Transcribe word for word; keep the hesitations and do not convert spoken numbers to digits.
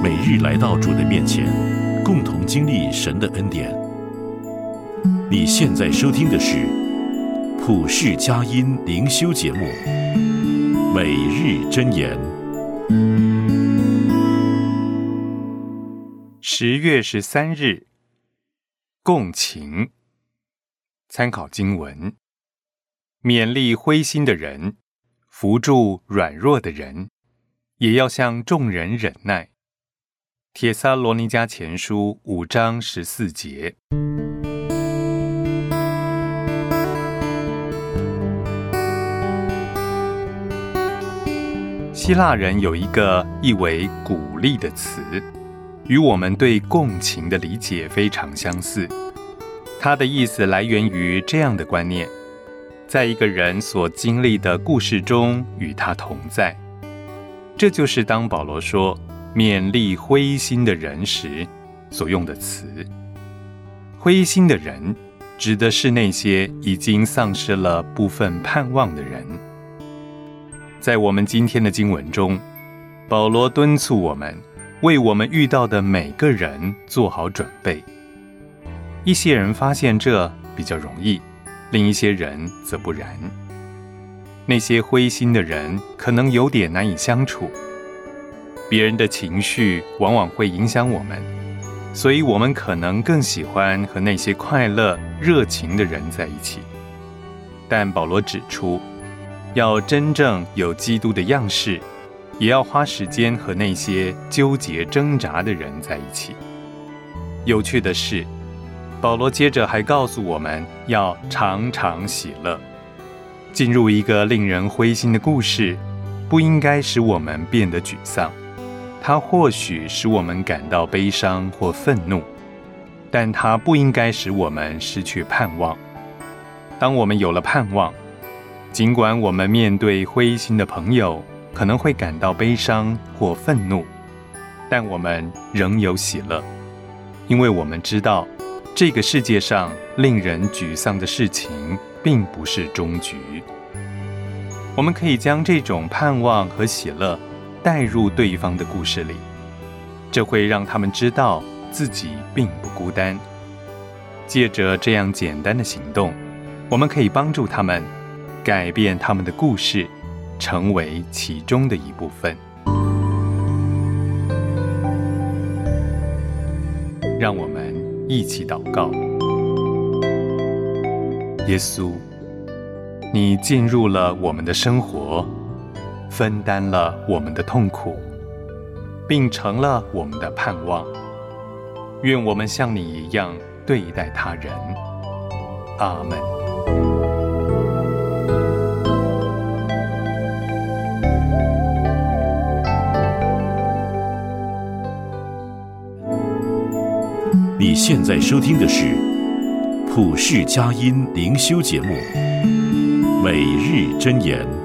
每日来到主的面前，共同经历神的恩典。你现在收听的是普世佳音灵修节目《每日箴言》。 十月十三日，共情。参考经文：勉励灰心的人，扶助软弱的人，也要向众人忍耐。帖撒罗尼迦前书五章十四节。希腊人有一个意为鼓励的词，与我们对共情的理解非常相似。它的意思来源于这样的观念：在一个人所经历的故事中与他同在。这就是当保罗说勉励灰心的人时所用的词。灰心的人指的是那些已经丧失了部分盼望的人。在我们今天的经文中，保罗敦促我们为我们遇到的每个人做好准备。一些人发现这比较容易，另一些人则不然。那些灰心的人可能有点难以相处，别人的情绪往往会影响我们，所以我们可能更喜欢和那些快乐、热情的人在一起。但保罗指出，要真正有基督的样式，也要花时间和那些纠结挣扎的人在一起。有趣的是，保罗接着还告诉我们要常常喜乐。进入一个令人灰心的故事，不应该使我们变得沮丧，它或许使我们感到悲伤或愤怒，但它不应该使我们失去盼望。当我们有了盼望，尽管我们面对灰心的朋友可能会感到悲伤或愤怒，但我们仍有喜乐，因为我们知道这个世界上令人沮丧的事情并不是终局。我们可以将这种盼望和喜乐带入对方的故事里，这会让他们知道自己并不孤单。借着这样简单的行动，我们可以帮助他们改变他们的故事，成为其中的一部分。让我们一起祷告。耶稣，你进入了我们的生活，分担了我们的痛苦，并成了我们的盼望。愿我们像你一样对待他人。阿们。 你现在收听的是普世佳音灵修节目《每日箴言》。